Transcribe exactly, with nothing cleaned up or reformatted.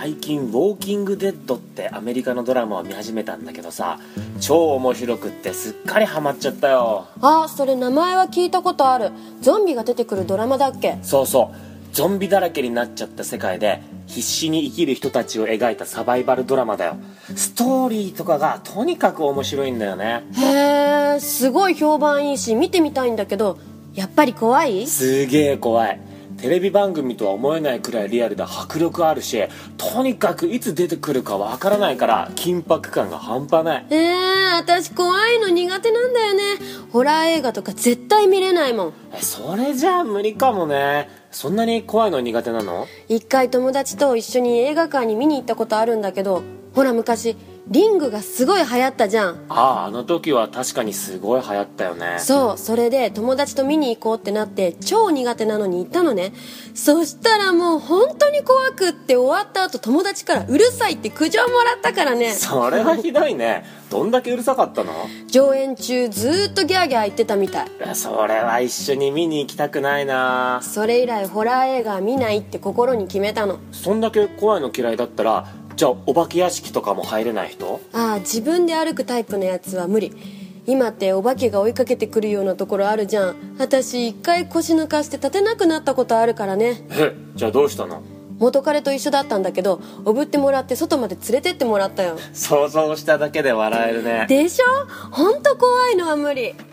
最近ウォーキングデッドってアメリカのドラマを見始めたんだけどさ、超面白くってすっかりハマっちゃったよ。 あ、それ名前は聞いたことある。ゾンビが出てくるドラマだっけ？ そうそう、ゾンビだらけになっちゃった世界で必死に生きる人たちを描いたサバイバルドラマだよ。ストーリーとかがとにかく面白いんだよね。 へえ、すごい評判いいし見てみたいんだけど、やっぱり怖い？ すげえ怖い。テレビ番組とは思えないくらいリアルで迫力あるし、とにかくいつ出てくるかわからないから緊迫感が半端ない。 えー、私怖いの苦手なんだよね。ホラー映画とか絶対見れないもん。 え、それじゃあ無理かもね。そんなに怖いの苦手なの？ 一回友達と一緒に映画館に見に行ったことあるんだけど、ほら昔リングがすごい流行ったじゃん。 ああ、あの時は確かにすごい流行ったよね。 そう、それで友達と見に行こうってなって超苦手なのに行ったのね。そしたらもう本当に怖くって、終わった後友達からうるさいって苦情もらったからね。 それはひどいね。どんだけうるさかったの？ 上演中ずーっとギャーギャー言ってたみたい。 それは一緒に見に行きたくないな。 それ以来ホラー映画は見ないって心に決めたの。 そんだけ怖いの嫌いだったら、じゃあお化け屋敷とかも入れない人？ ああ、自分で歩くタイプのやつは無理。今ってお化けが追いかけてくるようなところあるじゃん。私一回腰抜かして立てなくなったことあるからね。 え、じゃあどうしたの？ 元彼と一緒だったんだけど、おぶってもらって外まで連れてってもらったよ。 想像しただけで笑えるね。 でしょ？ほんと怖いのは無理。